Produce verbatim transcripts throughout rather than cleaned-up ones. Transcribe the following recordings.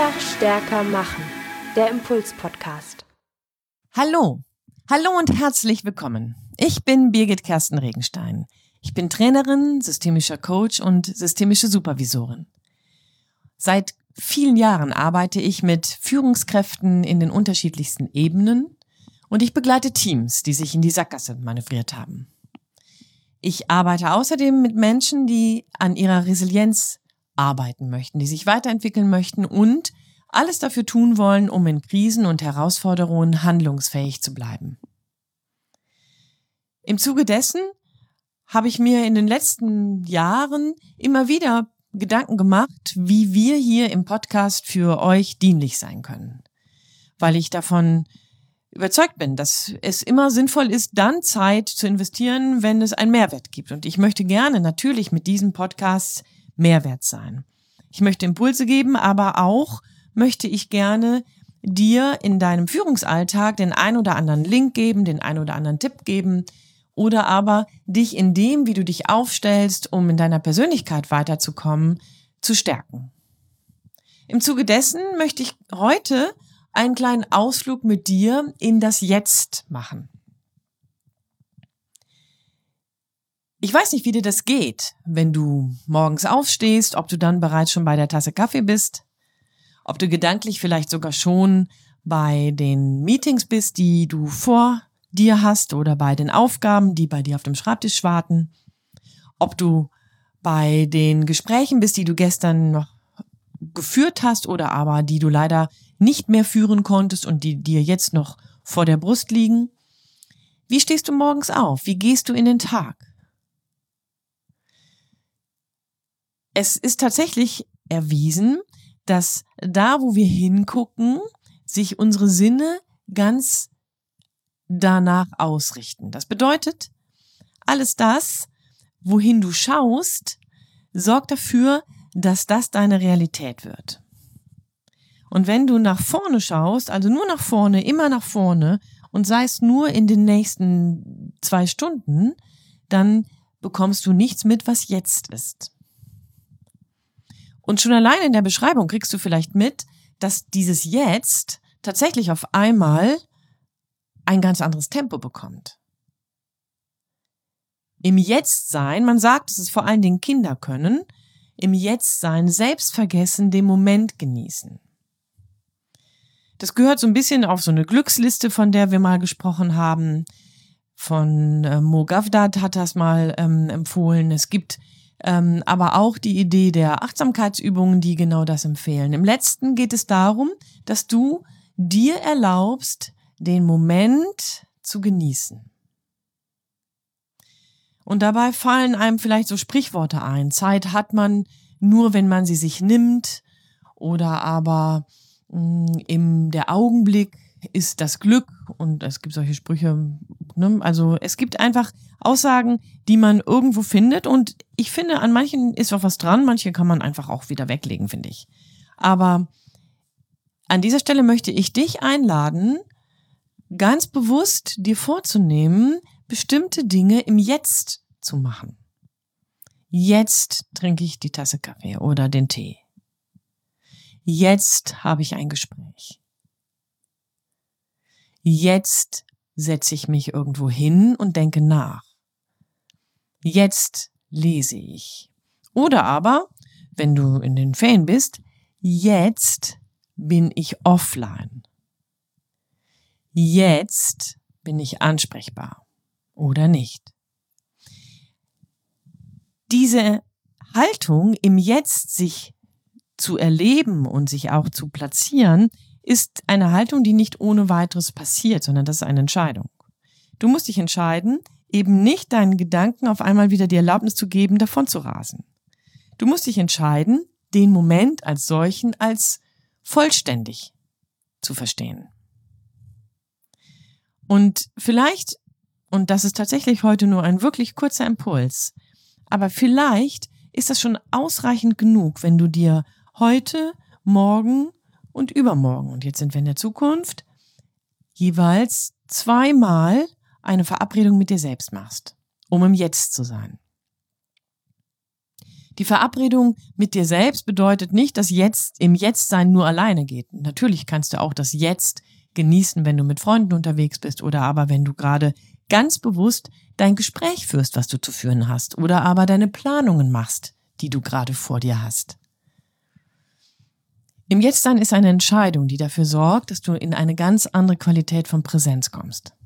Einfach stärker machen. Der Impuls-Podcast. Hallo, hallo und herzlich willkommen. Ich bin Birgit Kersten Regenstein. Ich bin Trainerin, systemischer Coach und systemische Supervisorin. Seit vielen Jahren arbeite ich mit Führungskräften in den unterschiedlichsten Ebenen und ich begleite Teams, die sich in die Sackgasse manövriert haben. Ich arbeite außerdem mit Menschen, die an ihrer Resilienz arbeiten möchten, die sich weiterentwickeln möchten und alles dafür tun wollen, um in Krisen und Herausforderungen handlungsfähig zu bleiben. Im Zuge dessen habe ich mir in den letzten Jahren immer wieder Gedanken gemacht, wie wir hier im Podcast für euch dienlich sein können. Weil ich davon überzeugt bin, dass es immer sinnvoll ist, dann Zeit zu investieren, wenn es einen Mehrwert gibt. Und ich möchte gerne natürlich mit diesem Podcast Mehrwert sein. Ich möchte Impulse geben, aber auch möchte ich gerne dir in deinem Führungsalltag den ein oder anderen Link geben, den ein oder anderen Tipp geben oder aber dich in dem, wie du dich aufstellst, um in deiner Persönlichkeit weiterzukommen, zu stärken. Im Zuge dessen möchte ich heute einen kleinen Ausflug mit dir in das Jetzt machen. Ich weiß nicht, wie dir das geht, wenn du morgens aufstehst, ob du dann bereits schon bei der Tasse Kaffee bist, ob du gedanklich vielleicht sogar schon bei den Meetings bist, die du vor dir hast oder bei den Aufgaben, die bei dir auf dem Schreibtisch warten, ob du bei den Gesprächen bist, die du gestern noch geführt hast oder aber die du leider nicht mehr führen konntest und die dir jetzt noch vor der Brust liegen. Wie stehst du morgens auf? Wie gehst du in den Tag? Es ist tatsächlich erwiesen, dass da, wo wir hingucken, sich unsere Sinne ganz danach ausrichten. Das bedeutet, alles das, wohin du schaust, sorgt dafür, dass das deine Realität wird. Und wenn du nach vorne schaust, also nur nach vorne, immer nach vorne und sei es nur in den nächsten zwei Stunden, dann bekommst du nichts mit, was jetzt ist. Und schon allein in der Beschreibung kriegst du vielleicht mit, dass dieses Jetzt tatsächlich auf einmal ein ganz anderes Tempo bekommt. Im Jetzt-Sein, man sagt, dass es vor allen Dingen Kinder können, im Jetzt-Sein selbst vergessen, den Moment genießen. Das gehört so ein bisschen auf so eine Glücksliste, von der wir mal gesprochen haben. Von äh, Mo Gavdat hat das mal ähm, empfohlen. Es gibt ähm, aber auch die Idee der Achtsamkeitsübungen, die genau das empfehlen. Im letzten geht es darum, dass du dir erlaubst, den Moment zu genießen. Und dabei fallen einem vielleicht so Sprichworte ein. Zeit hat man nur, wenn man sie sich nimmt. Oder aber mh, im der Augenblick ist das Glück. Und es gibt solche Sprüche. Ne? Also es gibt einfach Aussagen, die man irgendwo findet. Und ich finde, an manchen ist auch was dran. Manche kann man einfach auch wieder weglegen, finde ich. Aber an dieser Stelle möchte ich dich einladen, ganz bewusst dir vorzunehmen, bestimmte Dinge im Jetzt zu machen. Jetzt trinke ich die Tasse Kaffee oder den Tee. Jetzt habe ich ein Gespräch. Jetzt setze ich mich irgendwo hin und denke nach. Jetzt lese ich. Oder aber, wenn du in den Ferien bist, jetzt bin ich offline. Jetzt bin ich ansprechbar oder nicht. Diese Haltung, im Jetzt sich zu erleben und sich auch zu platzieren, ist eine Haltung, die nicht ohne weiteres passiert, sondern das ist eine Entscheidung. Du musst dich entscheiden, eben nicht deinen Gedanken auf einmal wieder die Erlaubnis zu geben, davon zu rasen. Du musst dich entscheiden, den Moment als solchen als vollständig zu verstehen. Und vielleicht, und das ist tatsächlich heute nur ein wirklich kurzer Impuls, aber vielleicht ist das schon ausreichend genug, wenn du dir heute, morgen und übermorgen, und jetzt sind wir in der Zukunft, jeweils zweimal eine Verabredung mit dir selbst machst, um im Jetzt zu sein. Die Verabredung mit dir selbst bedeutet nicht, dass jetzt im Jetztsein nur alleine geht. Natürlich kannst du auch das Jetzt genießen, wenn du mit Freunden unterwegs bist oder aber wenn du gerade ganz bewusst dein Gespräch führst, was du zu führen hast, oder aber deine Planungen machst, die du gerade vor dir hast. Im Jetztsein ist eine Entscheidung, die dafür sorgt, dass du in eine ganz andere Qualität von Präsenz kommst.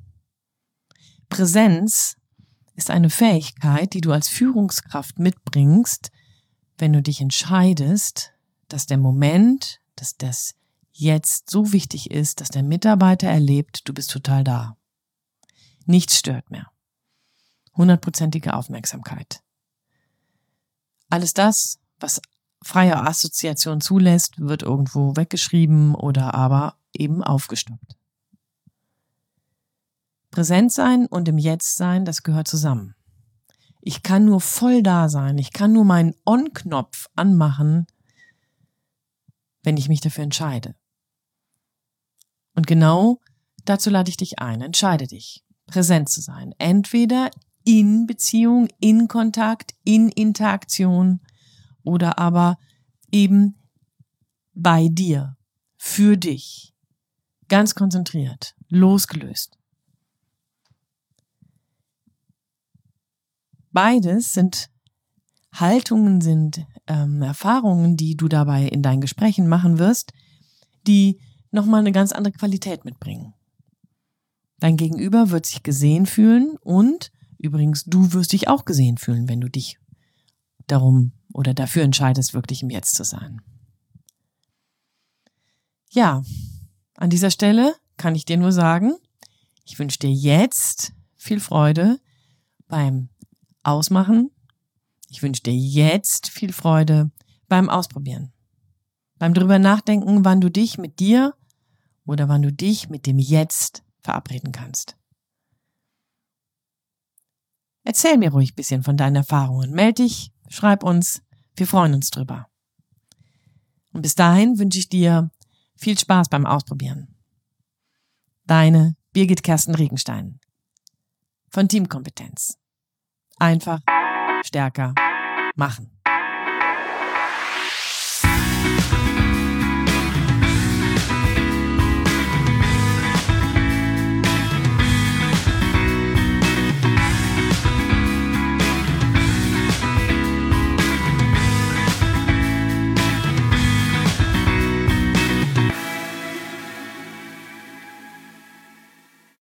Präsenz ist eine Fähigkeit, die du als Führungskraft mitbringst, wenn du dich entscheidest, dass der Moment, dass das jetzt so wichtig ist, dass der Mitarbeiter erlebt, du bist total da. Nichts stört mehr. Hundertprozentige Aufmerksamkeit. Alles das, was freie Assoziation zulässt, wird irgendwo weggeschrieben oder aber eben aufgestoppt. Präsent sein und im Jetzt sein, das gehört zusammen. Ich kann nur voll da sein, ich kann nur meinen On-Knopf anmachen, wenn ich mich dafür entscheide. Und genau dazu lade ich dich ein, entscheide dich, präsent zu sein. Entweder in Beziehung, in Kontakt, in Interaktion oder aber eben bei dir, für dich, ganz konzentriert, losgelöst. Beides sind Haltungen, sind ähm, Erfahrungen, die du dabei in deinen Gesprächen machen wirst, die nochmal eine ganz andere Qualität mitbringen. Dein Gegenüber wird sich gesehen fühlen und übrigens, du wirst dich auch gesehen fühlen, wenn du dich darum oder dafür entscheidest, wirklich im Jetzt zu sein. Ja, an dieser Stelle kann ich dir nur sagen, ich wünsche dir jetzt viel Freude beim Ausmachen. Ich wünsche dir jetzt viel Freude beim Ausprobieren. Beim drüber nachdenken, wann du dich mit dir oder wann du dich mit dem Jetzt verabreden kannst. Erzähl mir ruhig ein bisschen von deinen Erfahrungen. Meld dich, schreib uns, wir freuen uns drüber. Und bis dahin wünsche ich dir viel Spaß beim Ausprobieren. Deine Birgit Kersten Regenstein von Teamkompetenz. Einfach stärker machen.